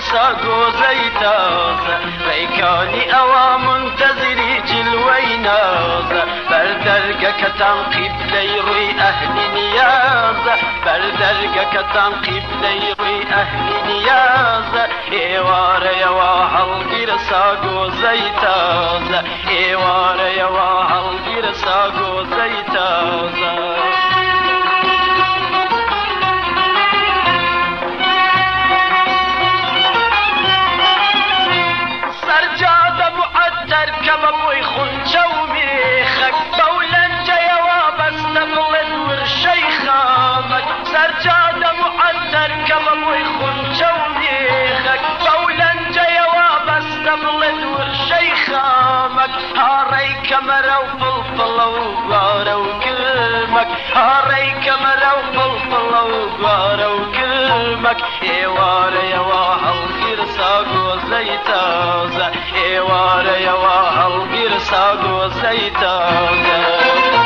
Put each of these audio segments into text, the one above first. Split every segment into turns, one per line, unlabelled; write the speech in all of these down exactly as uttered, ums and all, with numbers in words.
ساقو زيتازة ريكاني أوا منتظري جلوينازة بردرقك تنقيب ليروي أهل نيازة بردرقك تنقيب ليروي أهل نيازة إيوار يوا هالقير ساقو زيتازة إيوار يوا هالقير ساقو زيتازة كبابوي خنجة وميخك بولنجة يوا بستقلد ورشيخامك سرجادة معتر كبابوي خنجة وميخك بولنجة يوا بستقلد ورشيخامك هاري كمرة وفلفلة وقارة وكلمك هاري كمرة وفلفلة وقارة وكلمك إيوار يوا هالغير ساقو زيتازة إيوار يوا هالغير ساقو زيتازة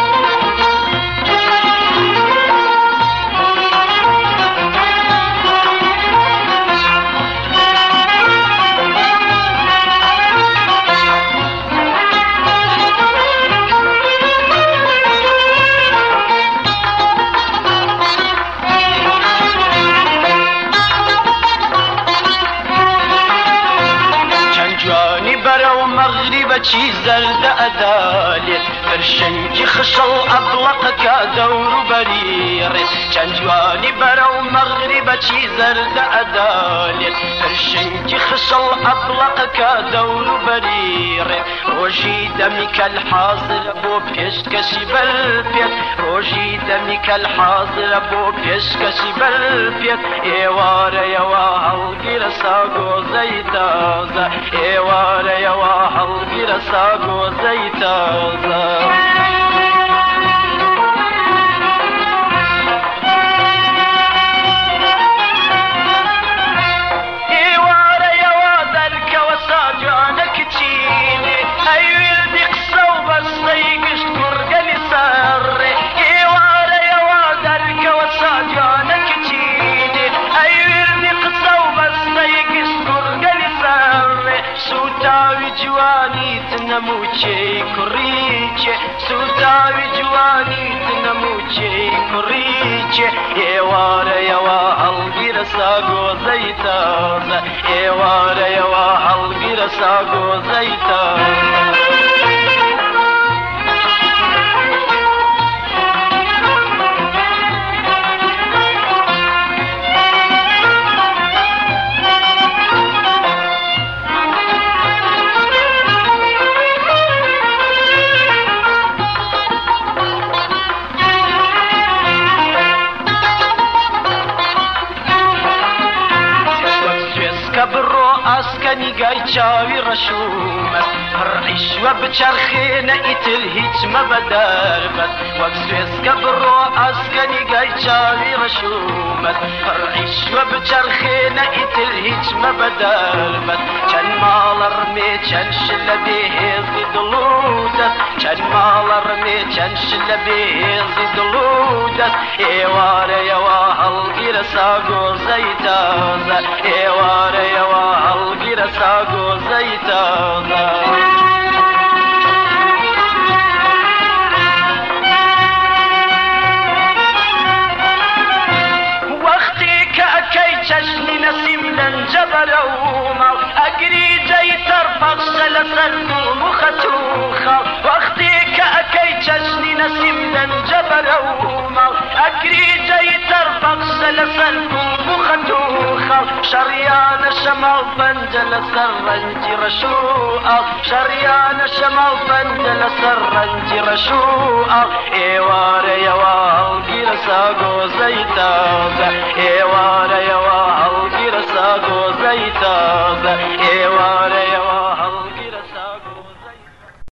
مغربة زرد أدالي فرشنجي خشل أطلقك دور برير كان جواني برو مغربة زرد أدالي فرشنجي خشل أطلقك دور برير روجي دمك الحاضر أبو بيشكشي بالبيت روجي دمك الحاضر أبو بيشكشي بالبيت إيوار يوا هالقير ساقو زيتازة إيوار يوا هالقير ساقو زيتازة إيوار يوا ذلك وساجانك تشيني أيوة دي قصة وبس يقشكر قلي سري إيوار يوا ذلك وساجانك تشيني أيوة دي قصة وبس يقشكر قلي سري سوتاوي جواني تنموشي كريجي سوتاوي جواني تنموشي كريجي إيوار يوا هالغير ساقو زيتازة إيوار يوا هالغير ساقو زيتازة أسكني جاي شاوي رشومت هرعيش وبشرخينا إتلهيج ما بدربت وبسويس كبرو أسكني جاي شاوي رشومت هرعيش وبشرخينا إتلهيج ما بدربت كان مال رمي كان شل بيهزي دلودت كان مال رمي كان شل بيهزي دلودت إيوار يوا هالغير ساقو زيتازة إيوار يوا هالغير ساقو زيتازة وقتي كأكي تشني نسيم لنجبر وما أقري جاي ترفق سلسل مختوخة وقتي كأكي تشني نسيم لنجبر وما أقري جاي ترفق سلسل مختوخة شريان شمال فنجل سرنجي رشوقة شريان شمال فنجل سرنجي رشوقة إيوار يوا هالغير ساقو زيتازة إيوار يوا هالغير ساقو زيتازة إيوار